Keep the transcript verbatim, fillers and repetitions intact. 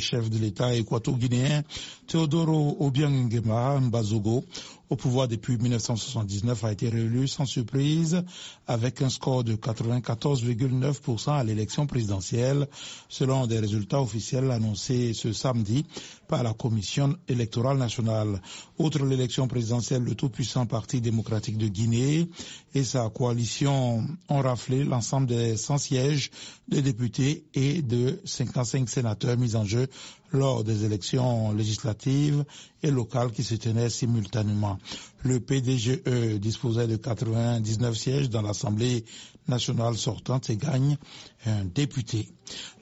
chef de l'État équato-guinéen Teodoro Obiang Nguema Mbazogo, au pouvoir depuis mille neuf cent soixante-dix-neuf, a été réélu sans surprise avec un score de quatre-vingt-quatorze virgule neuf pour cent à l'élection présidentielle, selon des résultats officiels annoncés ce samedi par la Commission électorale nationale. Outre l'élection présidentielle, le tout-puissant Parti démocratique de Guinée et sa coalition ont raflé l'ensemble des cent sièges de députés et de cinquante-cinq sénateurs mis en jeu lors des élections législatives et locales qui se tenaient simultanément. Le P D G E disposait de quatre-vingt-dix-neuf sièges dans l'Assemblée nationale sortante et gagne un député.